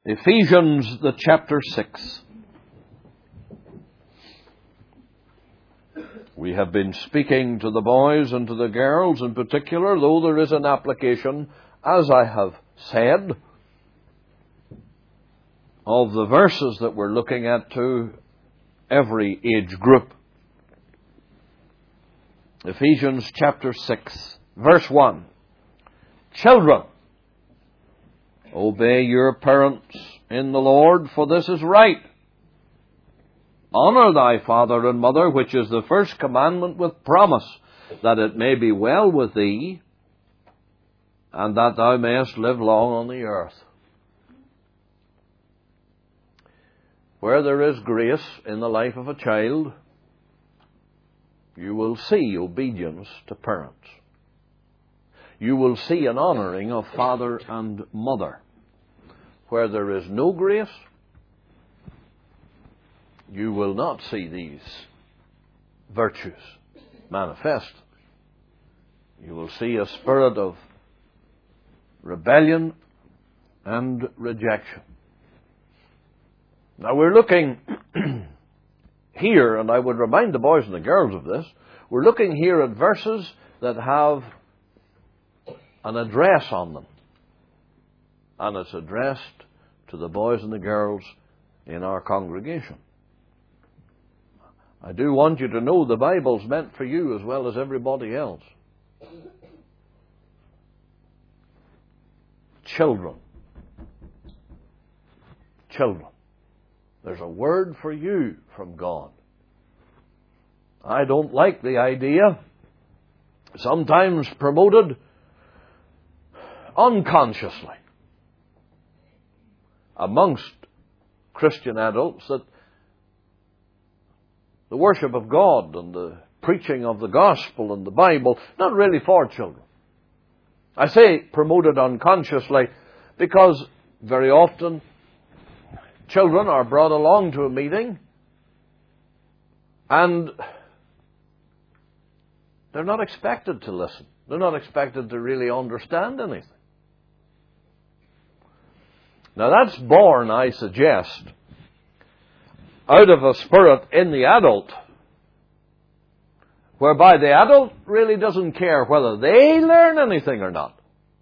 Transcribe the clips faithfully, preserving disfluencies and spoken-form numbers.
Ephesians, the chapter six. We have been speaking to the boys and to the girls in particular, though there is an application, as I have said, of the verses that we're looking at to every age group. Ephesians chapter six, verse one. Children, obey your parents in the Lord, for this is right. Honor thy father and mother, which is the first commandment with promise, that it may be well with thee, and that thou mayest live long on the earth. Where there is grace in the life of a child, you will see obedience to parents. You will see an honouring of father and mother. Where there is no grace, you will not see these virtues manifest. You will see a spirit of rebellion and rejection. Now we're looking here, and I would remind the boys and the girls of this, we're looking here at verses that have an address on them. And it's addressed to the boys and the girls in our congregation. I do want you to know the Bible's meant for you as well as everybody else. Children. Children. There's a word for you from God. I don't like the idea, sometimes promoted unconsciously amongst Christian adults, that the worship of God and the preaching of the gospel and the Bible, not really for children. I say promoted unconsciously because very often children are brought along to a meeting and they're not expected to listen. They're not expected to really understand anything. Now that's born, I suggest, out of a spirit in the adult, whereby the adult really doesn't care whether they learn anything or not.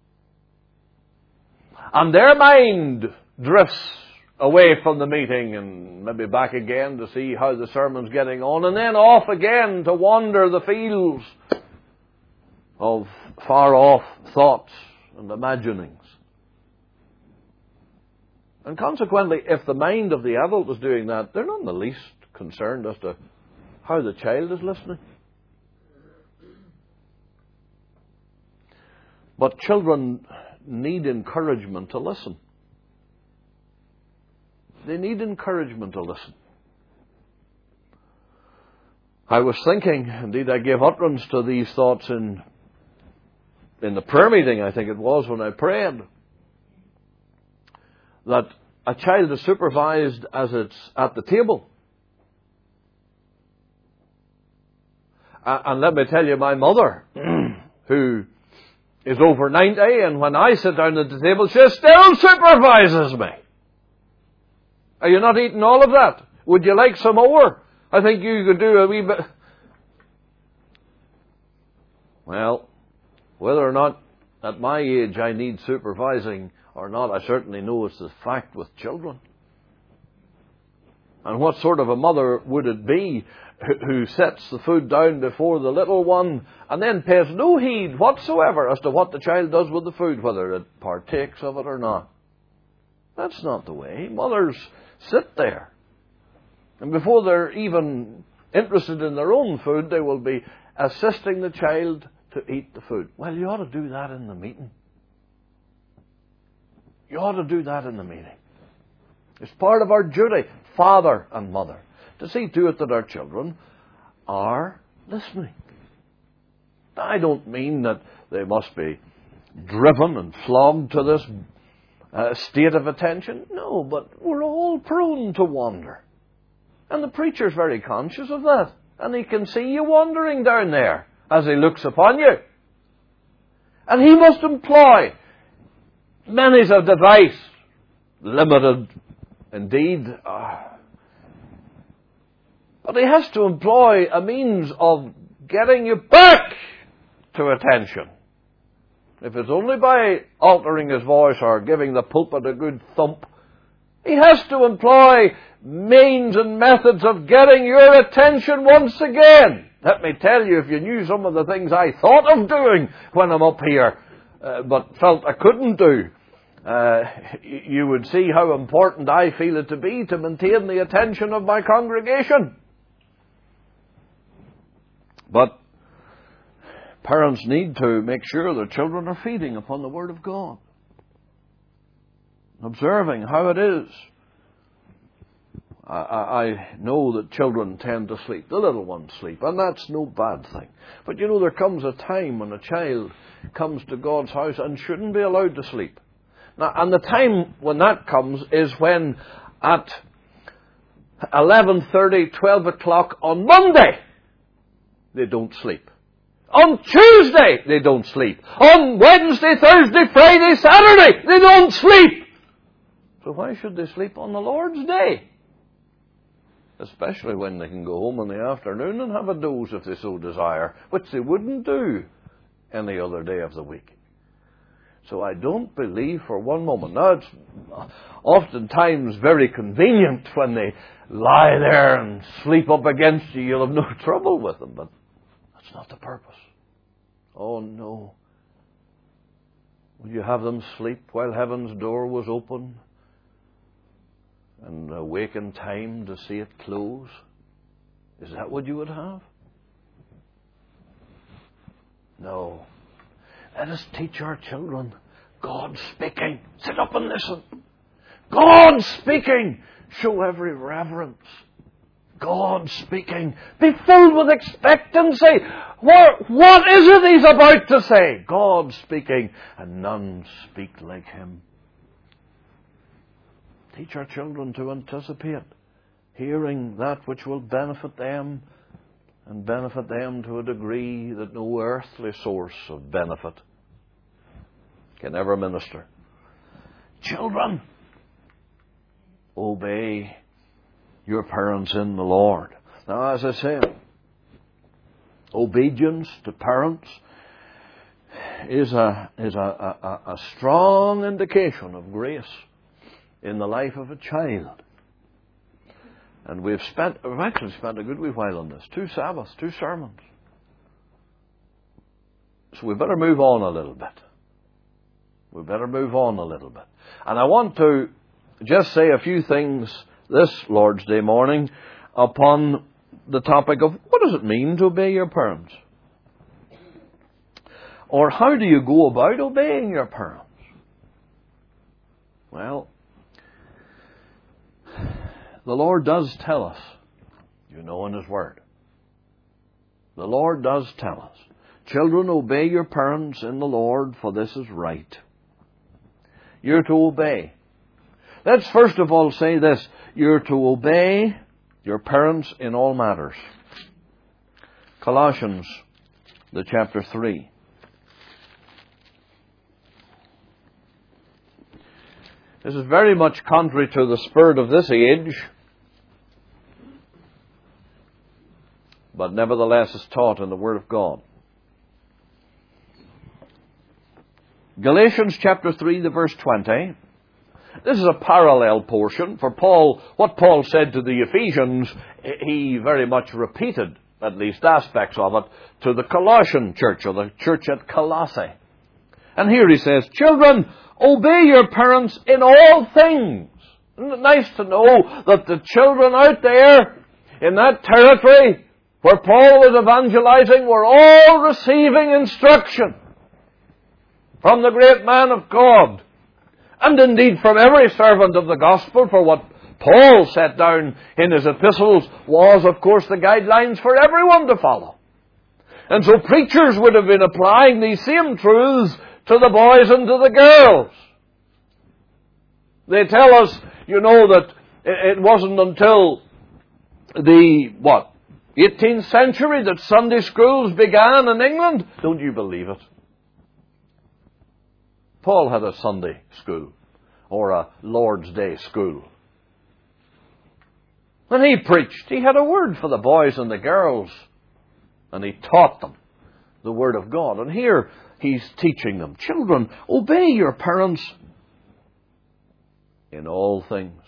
And their mind drifts away from the meeting and maybe back again to see how the sermon's getting on, and then off again to wander the fields of far-off thoughts and imaginings. And consequently, if the mind of the adult is doing that, they're not in the least concerned as to how the child is listening. But children need encouragement to listen. They need encouragement to listen. I was thinking, indeed I gave utterance to these thoughts in, in the prayer meeting, I think it was, when I prayed, that a child is supervised as it's at the table. Uh, and let me tell you, my mother, who is over ninety, and when I sit down at the table, she still supervises me. Are you not eating all of that? Would you like some more? I think you could do a wee bit. Well, whether or not at my age I need supervising or not, I certainly know it's a fact with children. And what sort of a mother would it be who sets the food down before the little one and then pays no heed whatsoever as to what the child does with the food, whether it partakes of it or not? That's not the way. Mothers sit there, and before they're even interested in their own food, they will be assisting the child to eat the food. Well, you ought to do that in the meeting. You ought to do that in the meeting. It's part of our duty, father and mother, to see to it that our children are listening. I don't mean that they must be driven and flogged to this uh, state of attention. No, but we're all prone to wander. And the preacher's very conscious of that. And he can see you wandering down there as he looks upon you. And he must employ many's a device limited indeed. Uh, but he has to employ a means of getting you back to attention. If it's only by altering his voice or giving the pulpit a good thump, he has to employ means and methods of getting your attention once again. Let me tell you, if you knew some of the things I thought of doing when I'm up here, uh, but felt I couldn't do, uh, you would see how important I feel it to be to maintain the attention of my congregation. But parents need to make sure their children are feeding upon the Word of God, observing how it is. I, I know that children tend to sleep. The little ones sleep, and that's no bad thing. But you know, there comes a time when a child comes to God's house and shouldn't be allowed to sleep. Now, and the time when that comes is when at eleven thirty, twelve o'clock on Monday, they don't sleep. On Tuesday, they don't sleep. On Wednesday, Thursday, Friday, Saturday, they don't sleep. So why should they sleep on the Lord's day? Especially when they can go home in the afternoon and have a doze if they so desire, which they wouldn't do any other day of the week. So I don't believe for one moment. Now, it's oftentimes very convenient when they lie there and sleep up against you. You'll have no trouble with them, but that's not the purpose. Oh, no. Would you have them sleep while heaven's door was open and awake in time to see it close? Is that what you would have? No. Let us teach our children. God speaking. Sit up and listen. God speaking. Show every reverence. God speaking. Be filled with expectancy. What, what is it he's about to say? God speaking. And none speak like him. Teach our children to anticipate hearing that which will benefit them, and benefit them to a degree that no earthly source of benefit can ever minister. Children, obey your parents in the Lord. Now, as I said, obedience to parents is a is a, a, a strong indication of grace in the life of a child. And we've spent, we've actually spent a good wee while on this. Two Sabbaths, two sermons. So we better move on a little bit. We better move on a little bit. And I want to just say a few things this Lord's Day morning upon the topic of what does it mean to obey your parents? Or how do you go about obeying your parents? Well, the Lord does tell us, you know, in His Word. The Lord does tell us, children, obey your parents in the Lord, for this is right. You're to obey. Let's first of all say this, you're to obey your parents in all matters. Colossians, the chapter three. This is very much contrary to the spirit of this age, but nevertheless is taught in the Word of God. Galatians chapter three, the verse twenty. This is a parallel portion, for Paul, what Paul said to the Ephesians, he very much repeated, at least aspects of it, to the Colossian church, or the church at Colossae. And here he says, children, obey your parents in all things. Isn't it nice to know that the children out there in that territory where Paul was evangelizing were all receiving instruction from the great man of God, and indeed from every servant of the gospel, for what Paul set down in his epistles was, of course, the guidelines for everyone to follow. And so preachers would have been applying these same truths to the boys and to the girls. They tell us, you know, that it wasn't until the, what, eighteenth century that Sunday schools began in England. Don't you believe it? Paul had a Sunday school. or a Lord's Day school. When he preached, he had a word for the boys and the girls, and he taught them the Word of God. And here he's teaching them, children, obey your parents in all things.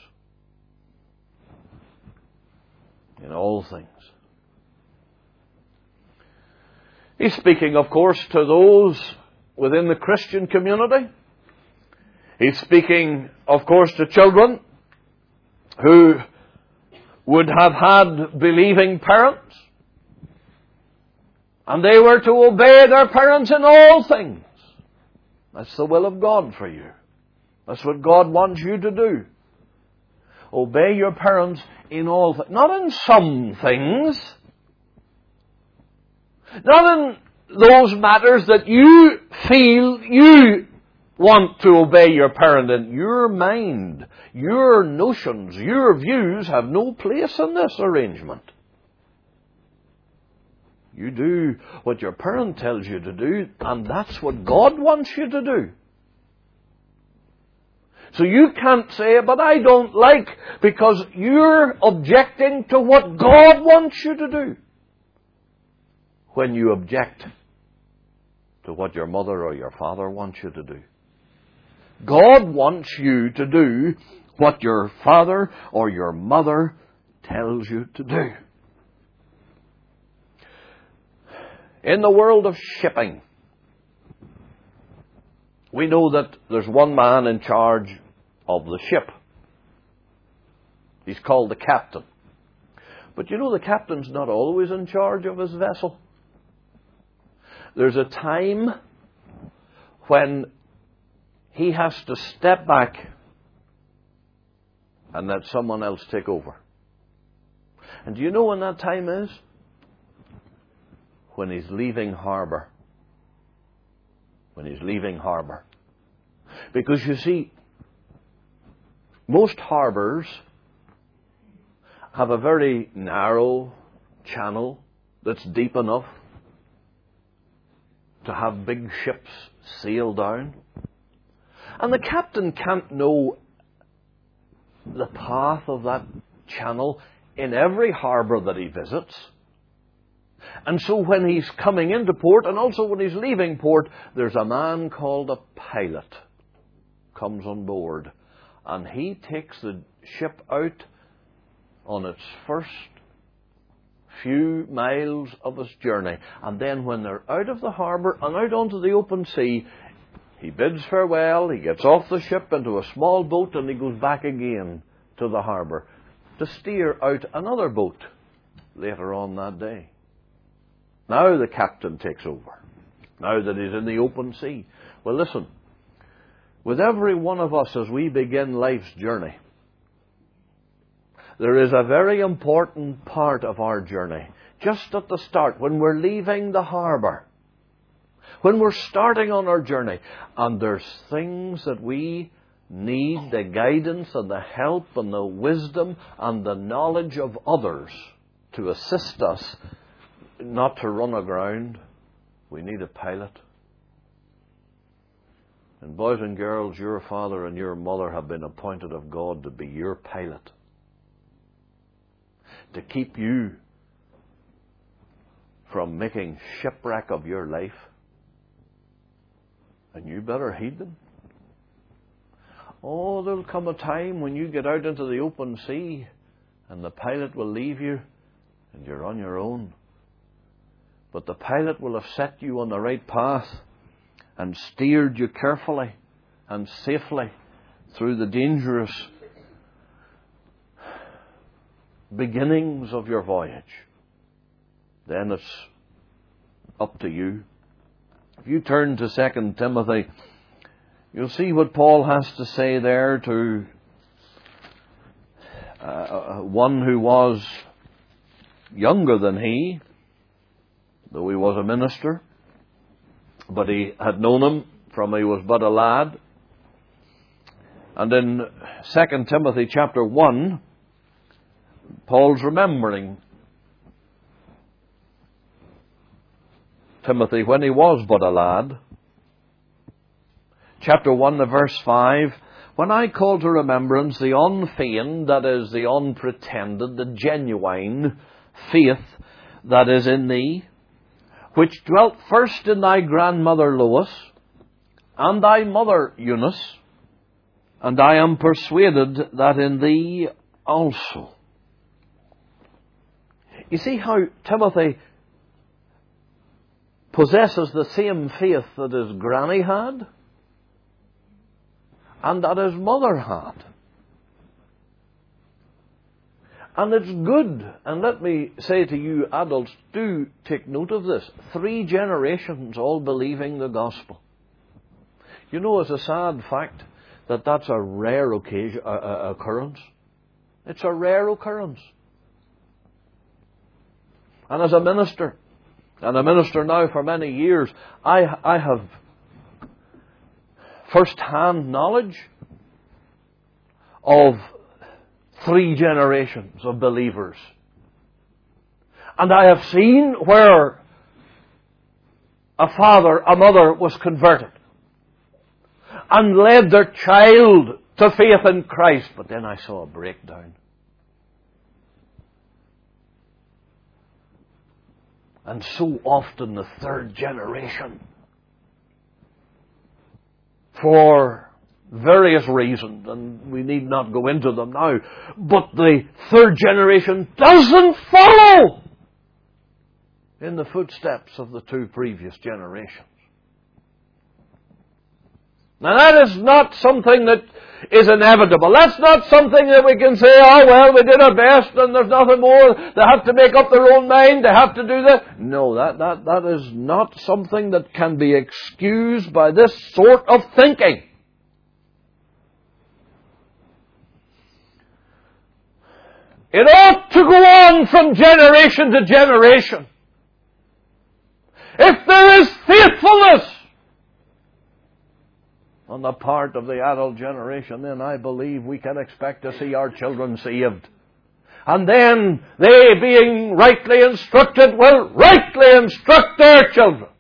In all things. He's speaking, of course, to those within the Christian community. He's speaking, of course, to children who would have had believing parents. And they were to obey their parents in all things. That's the will of God for you. That's what God wants you to do. Obey your parents in all things. Not in some things. Not in those matters that you feel you want to obey your parent in. Your mind, your notions, your views have no place in this arrangement. You do what your parent tells you to do, and that's what God wants you to do. So you can't say, but I don't like, because you're objecting to what God wants you to do. When you object to what your mother or your father wants you to do. God wants you to do what your father or your mother tells you to do. In the world of shipping, we know that there's one man in charge of the ship. He's called the captain. But you know, the captain's not always in charge of his vessel. There's a time when he has to step back and let someone else take over. And do you know when that time is? When he's leaving harbour. When he's leaving harbour. Because you see, most harbours have a very narrow channel that's deep enough to have big ships sail down. And the captain can't know the path of that channel in every harbour that he visits. And so when he's coming into port, and also when he's leaving port, there's a man called a pilot comes on board. And he takes the ship out on its first few miles of its journey. And then when they're out of the harbour and out onto the open sea, he bids farewell, he gets off the ship into a small boat, and he goes back again to the harbour to steer out another boat later on that day. Now the captain takes over, now that he's in the open sea. Well, listen, with every one of us as we begin life's journey, there is a very important part of our journey, just at the start, when we're leaving the harbour, when we're starting on our journey, and there's things that we need the guidance and the help and the wisdom and the knowledge of others to assist us not to run aground. We need a pilot. And boys and girls, your father and your mother have been appointed of God to be your pilot, to keep you from making shipwreck of your life. And you better heed them. Oh, there'll come a time when you get out into the open sea and the pilot will leave you and you're on your own. But the pilot will have set you on the right path and steered you carefully and safely through the dangerous beginnings of your voyage. Then it's up to you. If you turn to Second Timothy, you'll see what Paul has to say there to uh, one who was younger than he, though he was a minister, but he had known him from he was but a lad. And in Second Timothy chapter one, Paul's remembering Timothy when he was but a lad. Chapter one, the verse five, When I call to remembrance the unfeigned, that is, the unpretended, the genuine faith that is in thee, which dwelt first in thy grandmother Lois, and thy mother Eunice, and I am persuaded that in thee also. You see how Timothy possesses the same faith that his granny had and that his mother had. And it's good, and let me say to you adults, do take note of this. Three generations all believing the gospel. You know, it's a sad fact that that's a rare occasion, uh, uh, occurrence. It's a rare occurrence. And as a minister, and a minister now for many years, I, I have first-hand knowledge of three generations of believers. And I have seen where a father, a mother was converted and led their child to faith in Christ. But then I saw a breakdown. And so often the third generation, for various reasons, and we need not go into them now, but the third generation doesn't follow in the footsteps of the two previous generations. Now that is not something that is inevitable. That's not something that we can say, oh well, we did our best and there's nothing more. They have to make up their own mind. They have to do that. No, that, that, that is not something that can be excused by this sort of thinking. It ought to go on from generation to generation. If there is faithfulness on the part of the adult generation, then I believe we can expect to see our children saved. And then they, being rightly instructed, will rightly instruct their children.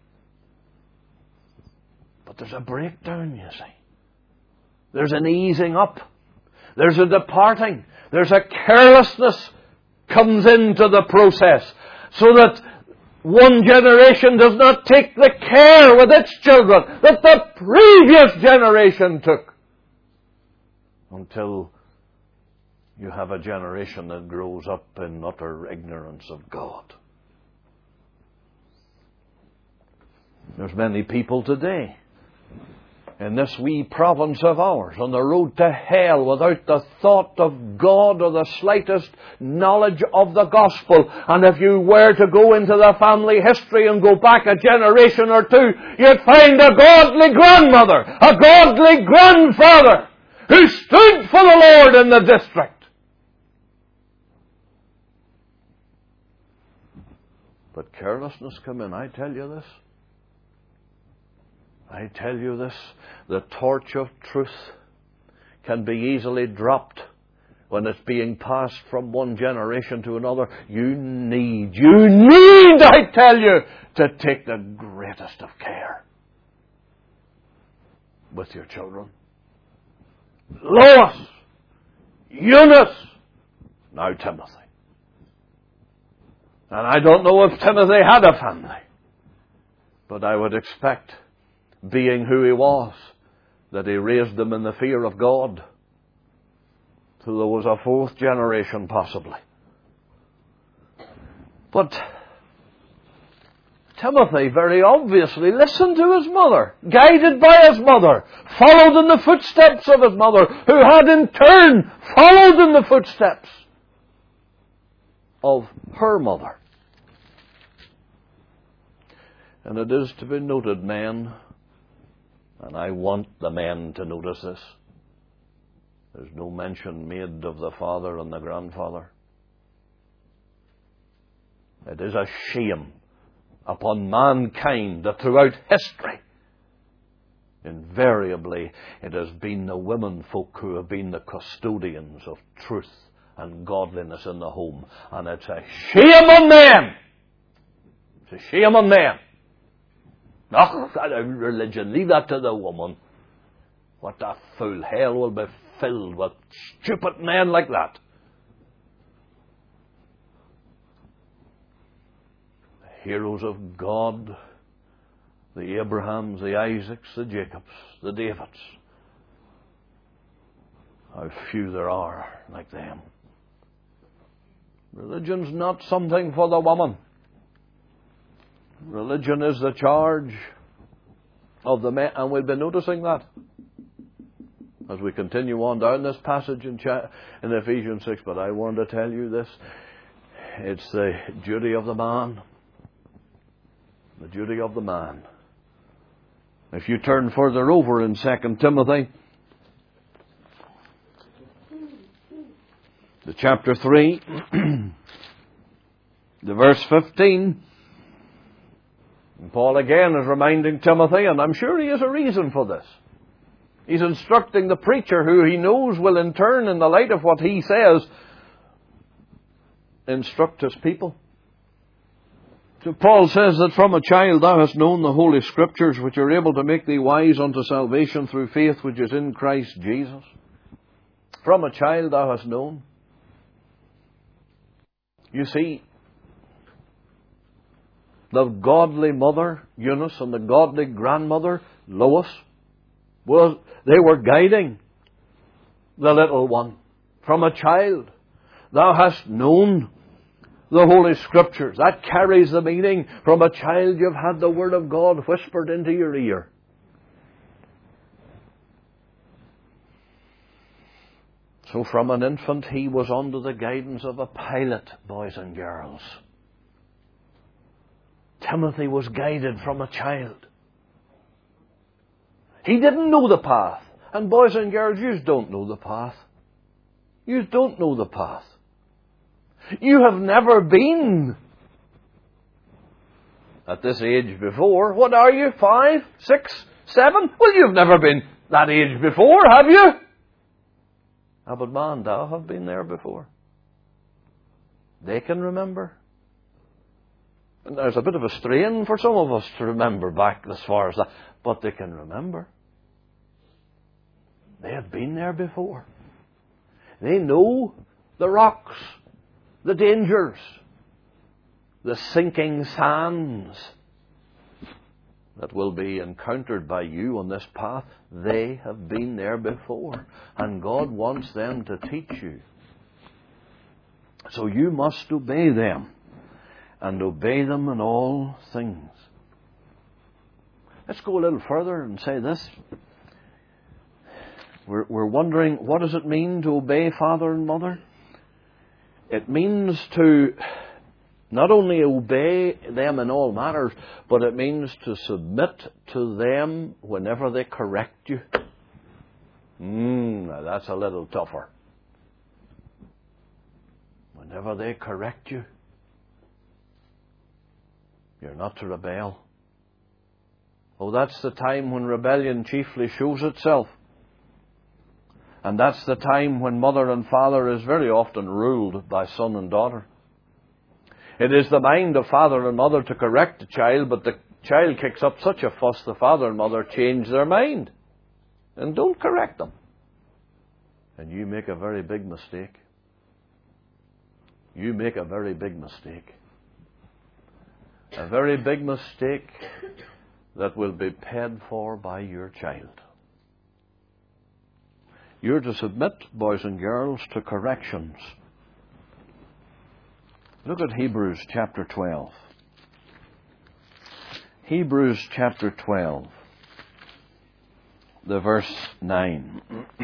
But there's a breakdown, you see. There's an easing up. There's a departing. There's a carelessness comes into the process, so that one generation does not take the care with its children that the previous generation took, until you have a generation that grows up in utter ignorance of God. There's many people today in this wee province of ours on the road to hell without the thought of God or the slightest knowledge of the gospel. And if you were to go into the family history and go back a generation or two, you'd find a godly grandmother, a godly grandfather who stood for the Lord in the district. But carelessness come in, I tell you this. I tell you this, the torch of truth can be easily dropped when it's being passed from one generation to another. You need, you need, I tell you, to take the greatest of care with your children. Lois, Eunice, now Timothy. And I don't know if Timothy had a family, but I would expect, being who he was, that he raised them in the fear of God till there was a fourth generation possibly. But Timothy very obviously listened to his mother, guided by his mother, followed in the footsteps of his mother, who had in turn followed in the footsteps of her mother. And it is to be noted, men, and I want the men to notice this, there's no mention made of the father and the grandfather. It is a shame upon mankind that throughout history, invariably, it has been the women folk who have been the custodians of truth and godliness in the home. And it's a shame on men. It's a shame on men. Oh, religion, leave that to the woman. What a fool. Hell will be filled with stupid men like that. The heroes of God, the Abrahams, the Isaacs, the Jacobs, the Davids. How few there are like them. Religion's not something for the woman. Religion is the charge of the men, and we'll be noticing that as we continue on down this passage in, cha- in Ephesians six. But I want to tell you this. It's the duty of the man. The duty of the man. If you turn further over in Second Timothy, the chapter three, the verse fifteen, and Paul again is reminding Timothy, and I'm sure he has a reason for this. He's instructing the preacher, who he knows will in turn, in the light of what he says, instruct his people. So Paul says that from a child thou hast known the Holy Scriptures, which are able to make thee wise unto salvation through faith which is in Christ Jesus. From a child thou hast known. You see, the godly mother, Eunice, and the godly grandmother, Lois, well, they were guiding the little one. From a child, thou hast known the Holy Scriptures. That carries the meaning. From a child, you've had the Word of God whispered into your ear. So from an infant, he was under the guidance of a pilot, boys and girls. Timothy was guided from a child. He didn't know the path. And boys and girls, you don't know the path. You don't know the path. You have never been at this age before. What are you? Five? Six? Seven? Well, you've never been that age before, have you? Ah, but man, thou have been there before. They can remember. And there's a bit of a strain for some of us to remember back as far as that. But they can remember. They have been there before. They know the rocks, the dangers, the sinking sands that will be encountered by you on this path. They have been there before. And God wants them to teach you. So you must obey them. And obey them in all things. Let's go a little further and say this. We're, we're wondering, what does it mean to obey father and mother? It means to not only obey them in all matters, but it means to submit to them whenever they correct you. Hmm, now that's a little tougher. Whenever they correct you, you're not to rebel. Oh, that's the time when rebellion chiefly shows itself. And that's the time when mother and father is very often ruled by son and daughter. It is the mind of father and mother to correct the child, but the child kicks up such a fuss, the father and mother change their mind and don't correct them. And you make a very big mistake. You make a very big mistake. A very big mistake that will be paid for by your child. You're to submit, boys and girls, to corrections. Look at Hebrews chapter twelve. Hebrews chapter twelve, the verse nine.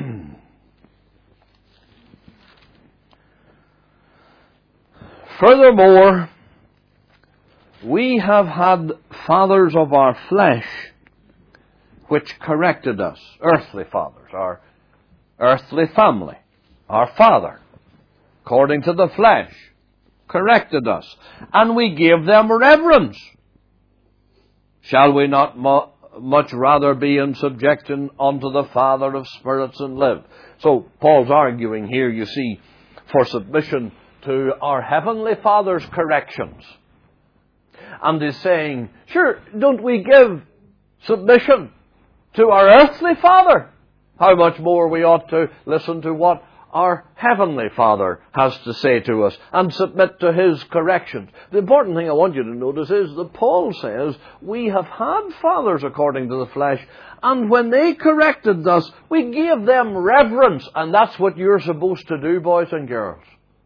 Furthermore, we have had fathers of our flesh which corrected us. Earthly fathers, our earthly family, our father, according to the flesh, corrected us. And we gave them reverence. Shall we not mu- much rather be in subjection unto the Father of spirits and live? So Paul's arguing here, you see, for submission to our Heavenly Father's corrections. And is saying, sure, don't we give submission to our earthly father how much more we ought to listen to what our Heavenly Father has to say to us and submit to His corrections. The important thing I want you to notice is that Paul says we have had fathers according to the flesh, and when they corrected us, we gave them reverence, and that's what you're supposed to do, boys and girls.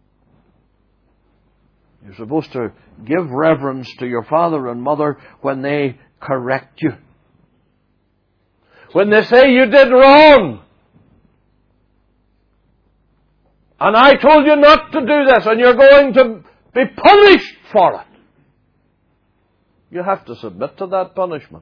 You're supposed to give reverence to your father and mother when they correct you. When they say you did wrong, and I told you not to do this, and you're going to be punished for it, you have to submit to that punishment.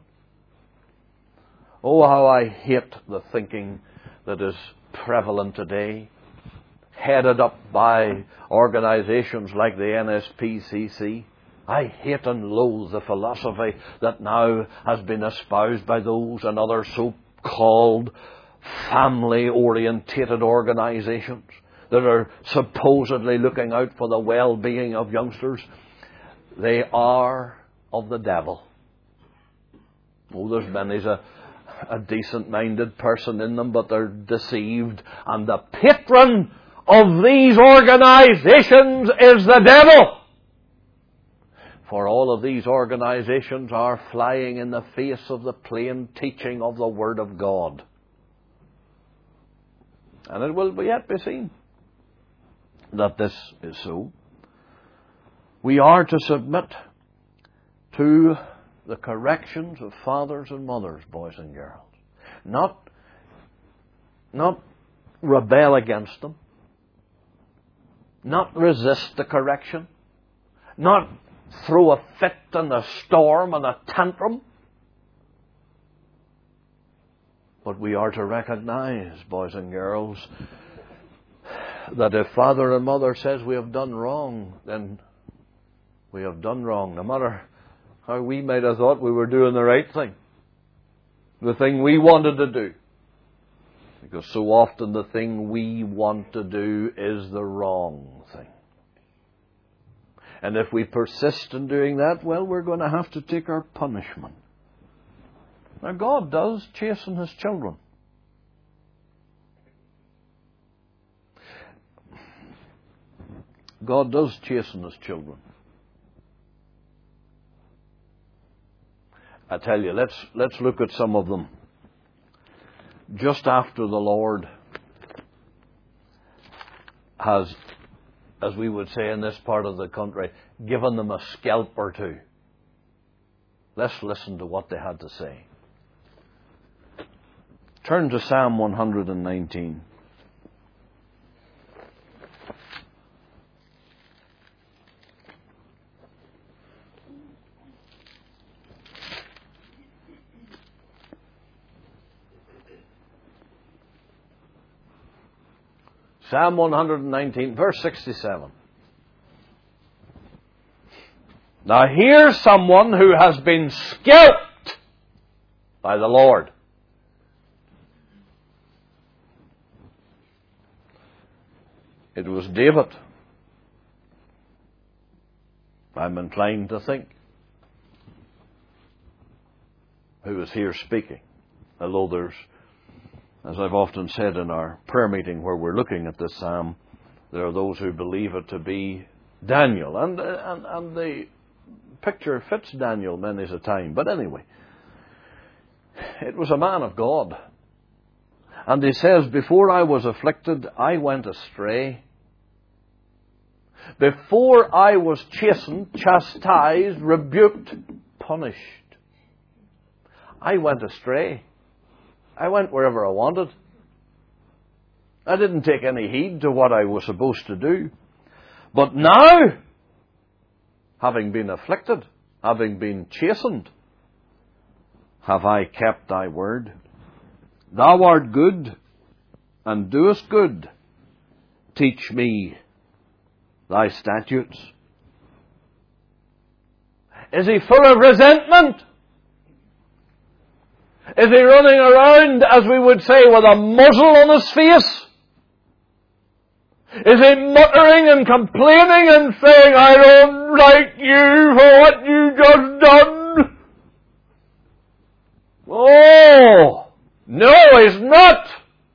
Oh, how I hate the thinking that is prevalent today, headed up by organizations like the N S P C C. I hate and loathe the philosophy that now has been espoused by those and other so-called family-orientated organizations that are supposedly looking out for the well-being of youngsters. They are of the devil. Oh, there's many's a, a decent-minded person in them, but they're deceived. And the patron of these organizations is the devil. For all of these organizations are flying in the face of the plain teaching of the Word of God. And it will yet be seen that this is so. We are to submit to the corrections of fathers and mothers, boys and girls. Not, not rebel against them. Not resist the correction. Not throw a fit and a storm and a tantrum. But we are to recognize, boys and girls, that if father and mother says we have done wrong, then we have done wrong, no matter how we might have thought we were doing the right thing, the thing we wanted to do. Because so often the thing we want to do is the wrong thing. And if we persist in doing that, well, we're going to have to take our punishment. Now, God does chasten His children. God does chasten His children. I tell you, let's let's look at some of them. Just after the Lord has, as we would say in this part of the country, given them a scalp or two. Let's listen to what they had to say. Turn to Psalm one hundred nineteen. Psalm one hundred nineteen, verse sixty-seven. Now here's someone who has been scalped by the Lord. It was David, I'm inclined to think, who is here speaking. Although there's, as I've often said in our prayer meeting where we're looking at this psalm, there are those who believe it to be Daniel. And, and, and the picture fits Daniel many a time. But anyway, it was a man of God. And he says, before I was afflicted, I went astray. Before I was chastened, chastised, rebuked, punished, I went astray. I went wherever I wanted. I didn't take any heed to what I was supposed to do. But now, having been afflicted, having been chastened, have I kept thy word. Thou art good, and doest good. Teach me thy statutes. Is he full of resentment? Is he running around, as we would say, with a muzzle on his face? Is he muttering and complaining and saying, I don't like you for what you just done? Oh, no, he's not.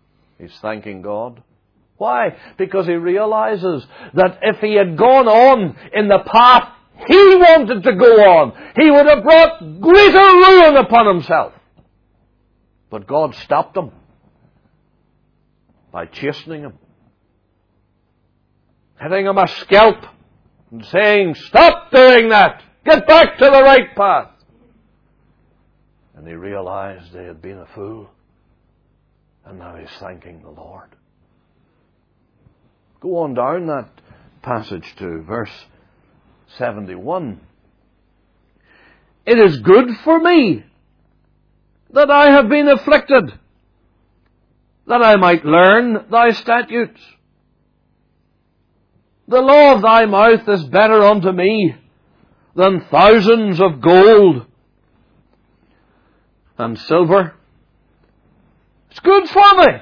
He's thanking God. Why? Because he realizes that if he had gone on in the path he wanted to go on, he would have brought greater ruin upon himself. But God stopped him by chastening him, hitting him a scalp and saying, "Stop doing that! Get back to the right path!" And he realized they had been a fool, and now he's thanking the Lord. Go on down that passage to verse seventy-one. "It is good for me that I have been afflicted, that I might learn thy statutes. The law of thy mouth is better unto me than thousands of gold and silver." It's good for me.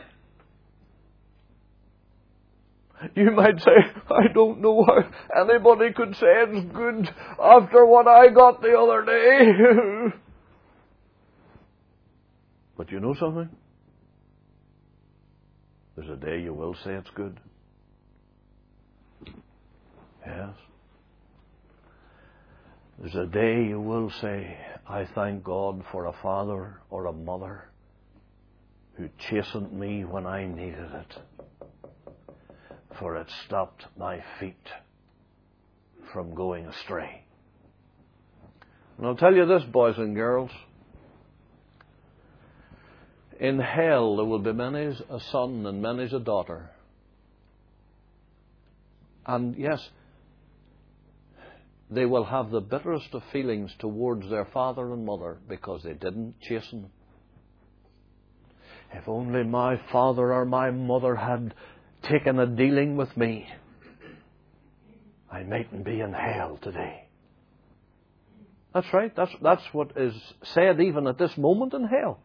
You might say, "I don't know how anybody could say it's good after what I got the other day." But you know something? There's a day you will say it's good. Yes. There's a day you will say, "I thank God for a father or a mother who chastened me when I needed it, for it stopped my feet from going astray." And I'll tell you this, boys and girls, in hell there will be many's a son and many's a daughter. And yes, they will have the bitterest of feelings towards their father and mother because they didn't chasten them. If only my father or my mother had taken a dealing with me, I mightn't be in hell today. That's right. That's, that's what is said even at this moment in hell.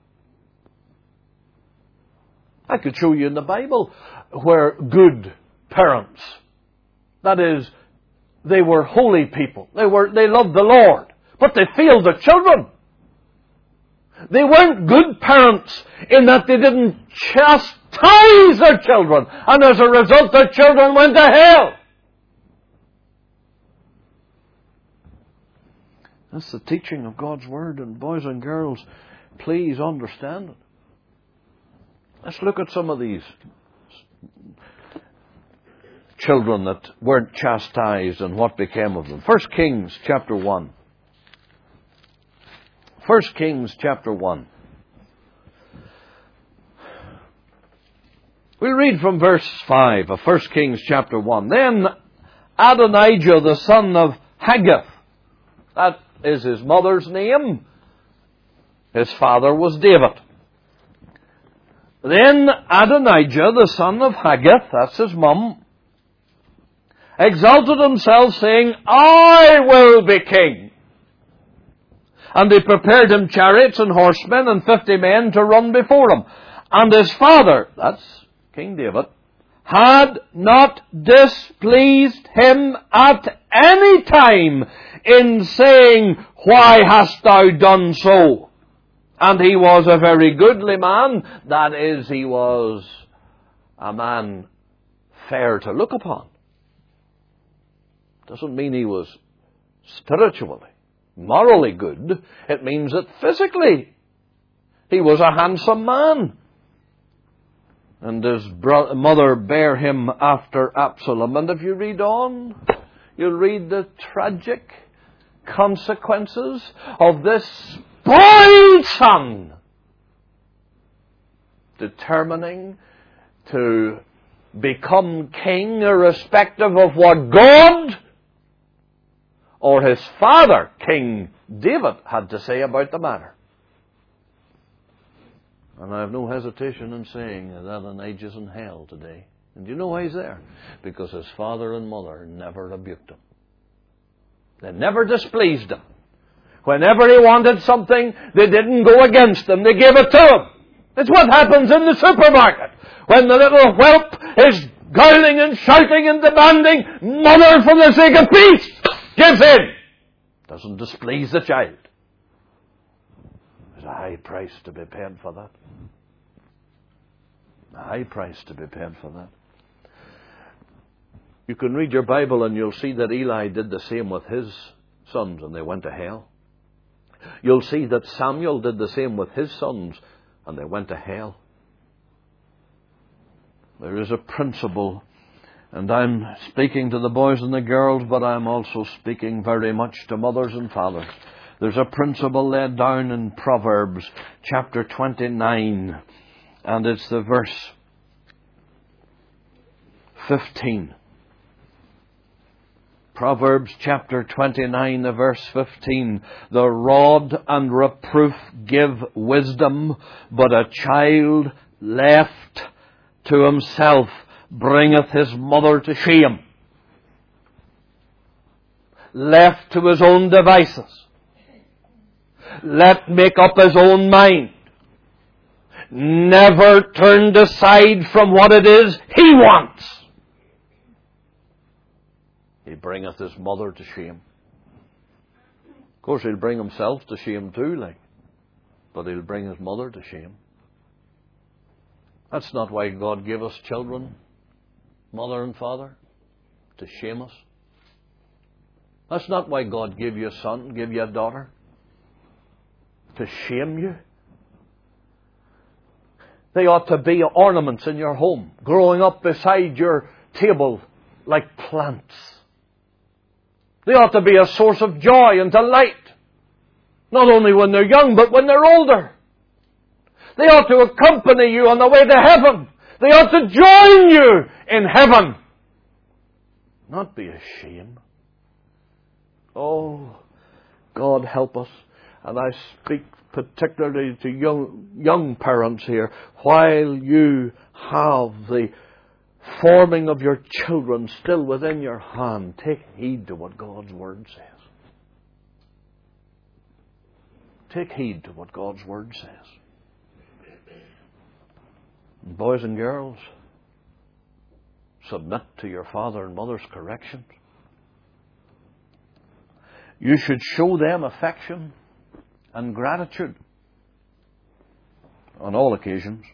I could show you in the Bible where good parents, that is, they were holy people. They were, they loved the Lord, but they failed their children. They weren't good parents in that they didn't chastise their children, and as a result their children went to hell. That's the teaching of God's Word, and boys and girls, please understand it. Let's look at some of these children that weren't chastised and what became of them. First Kings chapter one. First Kings chapter one. We read from verse five of First Kings chapter one. "Then Adonijah the son of Haggith," that is his mother's name. His father was David. "Then Adonijah the son of Haggith," that's his mum, "exalted himself, saying, I will be king. And they prepared him chariots and horsemen and fifty men to run before him. And his father," that's King David, "had not displeased him at any time in saying, Why hast thou done so? And he was a very goodly man," that is, he was a man fair to look upon. Doesn't mean he was spiritually, morally good. It means that physically he was a handsome man. And his bro- mother bare him after Absalom. And if you read on, you'll read the tragic consequences of this spoiled son determining to become king irrespective of what God or his father, King David, had to say about the matter. And I have no hesitation in saying that Adonijah's in hell today. And do you know why he's there? Because his father and mother never rebuked him. They never displeased him. Whenever he wanted something, they didn't go against him. They gave it to him. It's what happens in the supermarket. When the little whelp is growling and shouting and demanding, mother, for the sake of peace, gives in. Doesn't displease the child. There's a high price to be paid for that. A high price to be paid for that. You can read your Bible and you'll see that Eli did the same with his sons and they went to hell. You'll see that Samuel did the same with his sons and they went to hell. There is a principle, and I'm speaking to the boys and the girls, but I'm also speaking very much to mothers and fathers. There's a principle laid down in Proverbs chapter twenty-nine, and it's the verse fifteen. Proverbs chapter twenty-nine, the verse fifteen. The rod and reproof give wisdom, but a child left to himself bringeth his mother to shame. Left to his own devices. Let make up his own mind. Never turned aside from what it is he wants. He bringeth his mother to shame. Of course, he'll bring himself to shame too, like, but he'll bring his mother to shame. That's not why God gave us children, mother and father, to shame us. That's not why God gave you a son, gave you a daughter, to shame you. They ought to be ornaments in your home, growing up beside your table like plants. They ought to be a source of joy and delight, not only when they're young, but when they're older. They ought to accompany you on the way to heaven. They ought to join you in heaven. Not be a shame. Oh, God help us. And I speak particularly to young, young parents here. While you have the forming of your children still within your hand, take heed to what God's Word says. Take heed to what God's Word says. Boys and girls, submit to your father and mother's corrections. You should show them affection and gratitude on all occasions.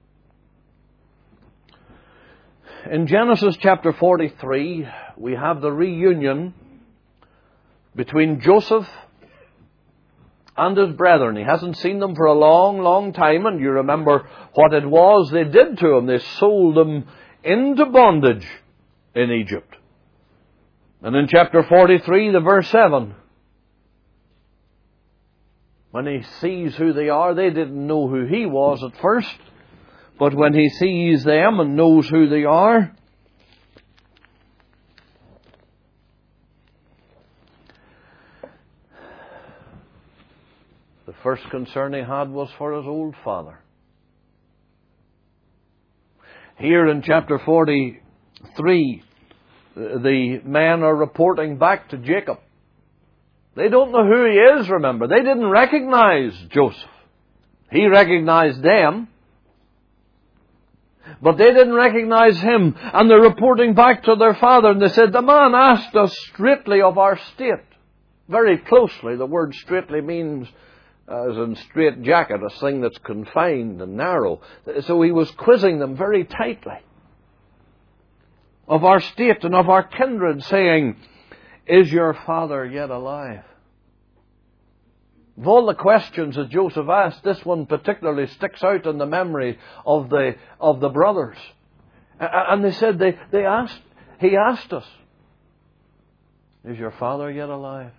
In Genesis chapter forty-three, we have the reunion between Joseph and his brethren. He hasn't seen them for a long, long time, and you remember what it was they did to him. They sold him into bondage in Egypt. And in chapter forty-three, the verse seven, when he sees who they are, they didn't know who he was at first, but when he sees them and knows who they are, the first concern he had was for his old father. Here in chapter forty-three, the men are reporting back to Jacob. They don't know who he is, remember. They didn't recognize Joseph. He recognized them, but they didn't recognize him. And they're reporting back to their father, and they said, the man asked us straitly of our state. Very closely, the word straitly means as in straight jacket, a thing that's confined and narrow. So he was quizzing them very tightly of our state and of our kindred, saying, is your father yet alive? Of all the questions that Joseph asked, this one particularly sticks out in the memory of the of the brothers. And they said, they, they asked, he asked us, is your father yet alive?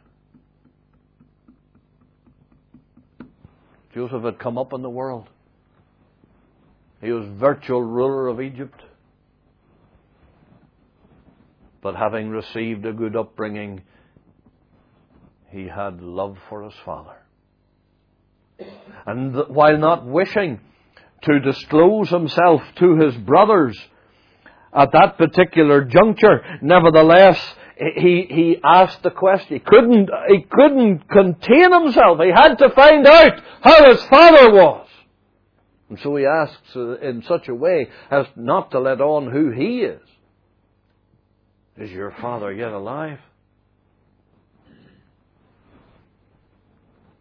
Joseph had come up in the world. He was virtual ruler of Egypt. But having received a good upbringing, he had love for his father. And while not wishing to disclose himself to his brothers at that particular juncture, nevertheless, he, he asked the question. He couldn't, he couldn't contain himself. He had to find out how his father was. And so he asks in such a way as not to let on who he is. Is your father yet alive?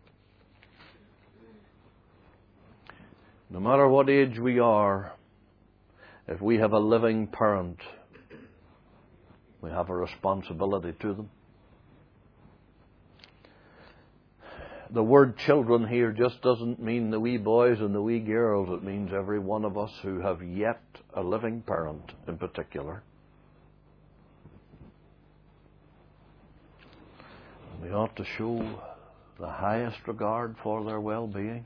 No matter what age we are, If we have a living parent, we have a responsibility to them. The word children here just doesn't mean the wee boys and the wee girls. It means every one of us who have yet a living parent in particular. We ought to show the highest regard for their well-being.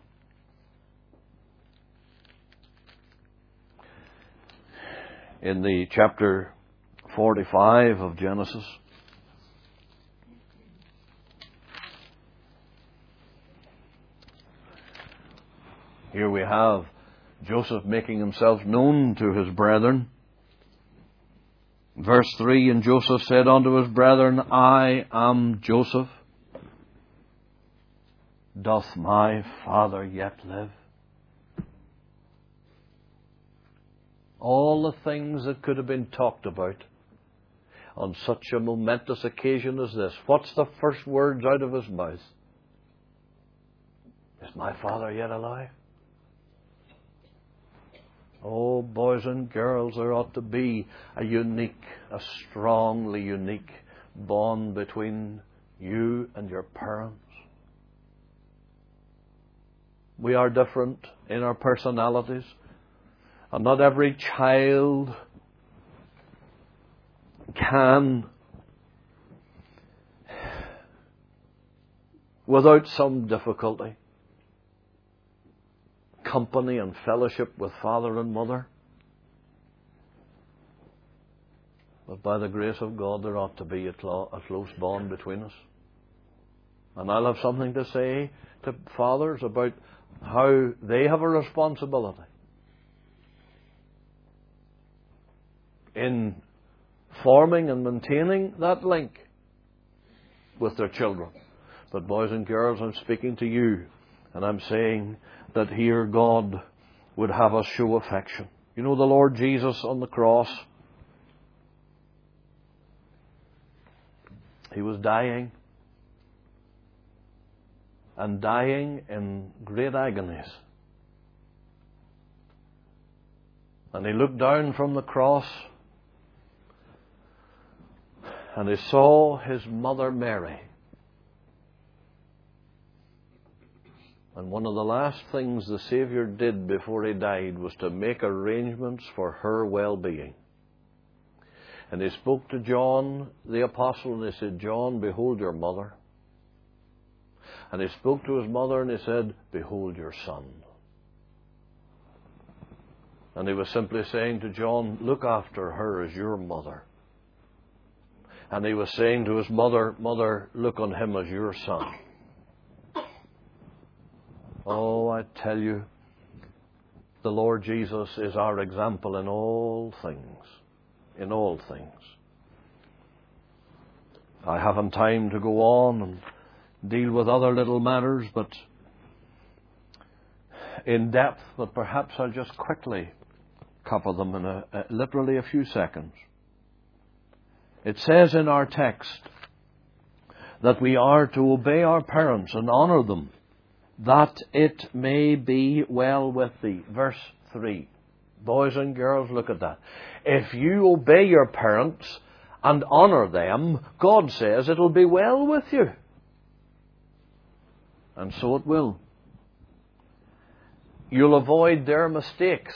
In the chapter forty-five of Genesis, here we have Joseph making himself known to his brethren. Verse three, and Joseph said unto his brethren, I am Joseph. Doth my father yet live? All the things that could have been talked about on such a momentous occasion as this. What's the first words out of his mouth? Is my father yet alive? Oh, boys and girls, there ought to be a unique, a strongly unique bond between you and your parents. We are different in our personalities, and not every child can, without some difficulty, company and fellowship with father and mother. But by the grace of God, there ought to be a, clo- a close bond between us. And I'll have something to say to fathers about how they have a responsibility in forming and maintaining that link with their children. But boys and girls, I'm speaking to you, and I'm saying that here God would have us show affection. You know, the Lord Jesus on the cross, He was dying, and dying in great agonies. And He looked down from the cross, and He saw His mother Mary. And one of the last things the Saviour did before He died was to make arrangements for her well-being. And He spoke to John the Apostle, and He said, John, behold your mother. And He spoke to his mother, and He said, behold your son. And He was simply saying to John, look after her as your mother. And He was saying to his mother, mother, look on him as your son. Oh, I tell you, the Lord Jesus is our example in all things. In all things. I haven't time to go on and deal with other little matters, but in depth, but perhaps I'll just quickly cover them in a, a, literally a few seconds. It says in our text that we are to obey our parents and honour them, that it may be well with thee. Verse three. Boys and girls, look at that. If you obey your parents and honour them, God says it'll be well with you. And so it will. You'll avoid their mistakes.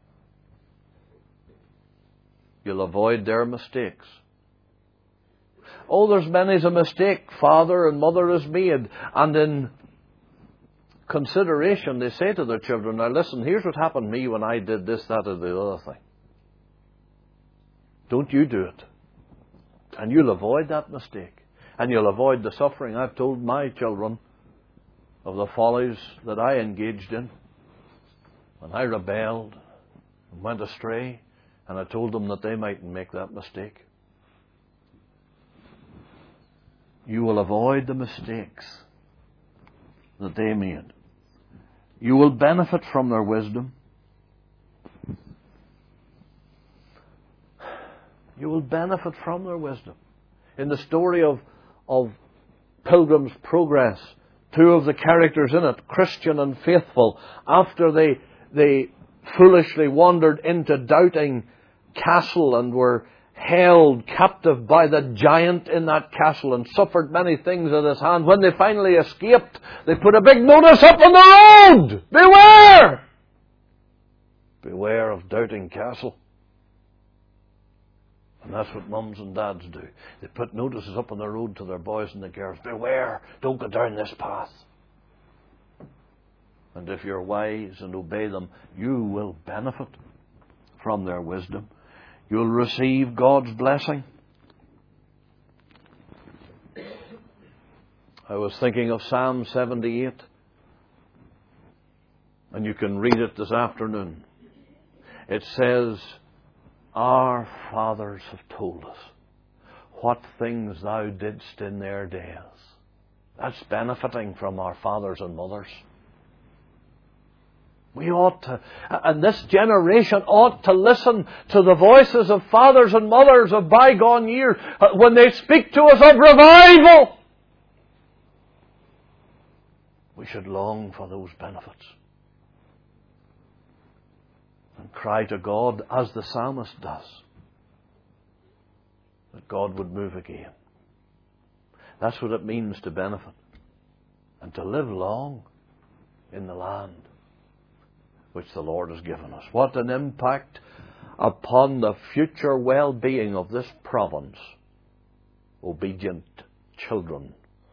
You'll avoid their mistakes. Oh, there's many's a mistake father and mother has made, and in consideration, they say to their children, now listen, here's what happened to me when I did this, that, or the other thing. Don't you do it. And you'll avoid that mistake. And you'll avoid the suffering. I've told my children of the follies that I engaged in when I rebelled and went astray, and I told them that they mightn't make that mistake. You will avoid the mistakes that they made. You will benefit from their wisdom. You will benefit from their wisdom. In the story of, of Pilgrim's Progress, two of the characters in it, Christian and Faithful, after they, they foolishly wandered into Doubting Castle and were held captive by the giant in that castle and suffered many things at his hand. When they finally escaped, they put a big notice up on the road. Beware! Beware of Doubting Castle. And that's what mums and dads do. They put notices up on the road to their boys and the girls. Beware! Don't go down this path. And if you're wise and obey them, you will benefit from their wisdom. You'll receive God's blessing. I was thinking of Psalm seventy-eight. And you can read it this afternoon. It says, our fathers have told us what things thou didst in their days. That's benefiting from our fathers and mothers. We ought to, and this generation ought to listen to the voices of fathers and mothers of bygone years when they speak to us of revival. We should long for those benefits and cry to God as the psalmist does, that God would move again. That's what it means to benefit and to live long in the land which the Lord has given us. What an impact upon the future well-being of this province obedient children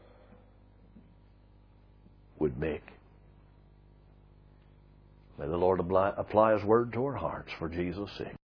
would make. May the Lord apply His word to our hearts for Jesus' sake.